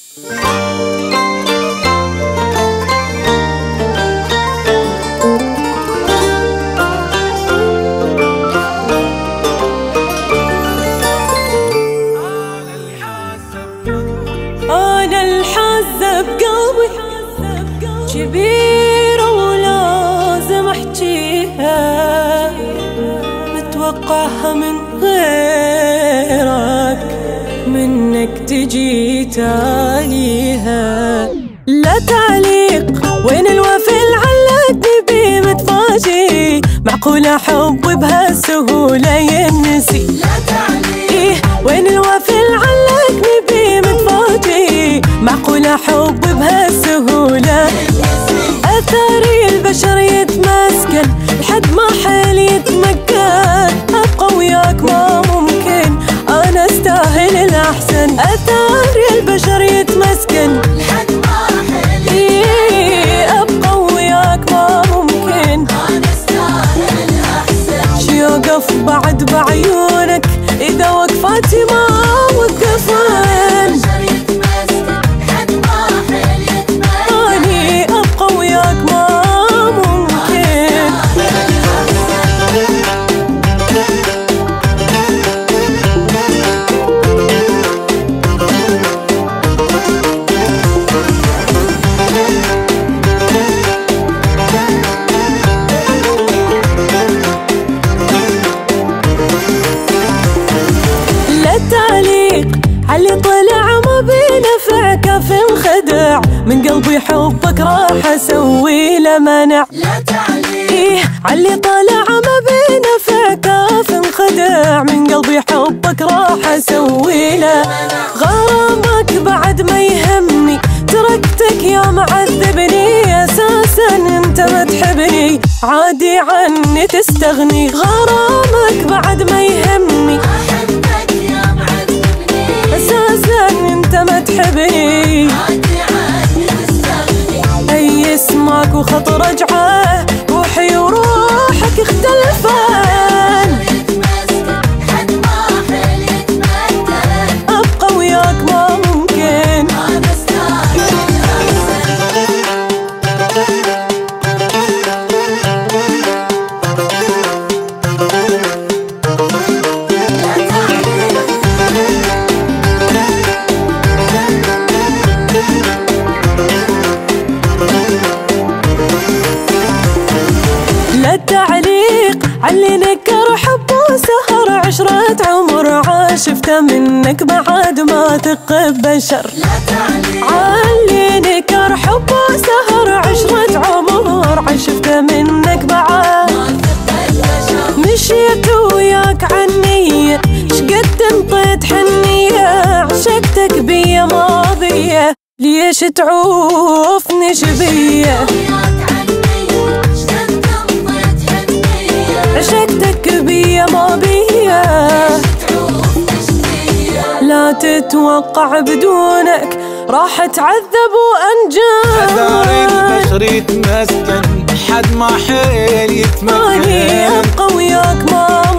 أنا الحاسة بقلبي كبيرة ولازم أحكيها، متوقعها من غيرك، منك تجي تاليها. لا تعليق وين الوفي علقني بيه متفاجئ، معقولة حب بهالسهولة ينسي؟ لا تعليق إيه وين الوفي علقني بيه متفاجئ، معقولة حب بهالسهولة أثاري البشر يتمسكن لحد ما حيل يتمكن، أبقى وياك ما ممكن أنا استاهل الأحسن. أثاري البشر يتمسكن لحد ما حيل أبقى وياك ما ممكن أنا استاهل الأحسن. شي يوقف بعد بعيونك إذا وقفاتي ما وقفن، علي طلع ما بينفع كاف انخدع، من قلبي حبك راح اسوي له منع. لا تعليق إيه علي طلع ما بينفع كاف انخدع، من قلبي حبك راح اسوي له غرامك بعد ما يهمني، تركتك يا معذبني، اساسا انت ما تحبني عادي عني تستغني. غرامك بعد ما يهمني، أساساً أنت ما تحبني عادي عني تستغني. أي اسمك وخط رجعه روحي وروحك اختلفان، حد ما حيل يتمكن أبقى وياك ما ممكن أنا استاهل التعليق علي نكر حب وسهر عشرة عمر، عاشفته منك بعد ما ثق بشر. لا تعليق علي نكر حب وسهر عشرة عمر، عاشفته منك بعد ما ثق بشر. مشيت وياك عنية شقد انطيت حنية، عشقتك بيا ماضية ليش تعوفني شبية؟ عشقتك بيا ما بيا لا تتوقع بدونك راح اتعذب وانجان. أثاري البشر يتمسكن حد ما حيل يتمكن، أبقى وياك ما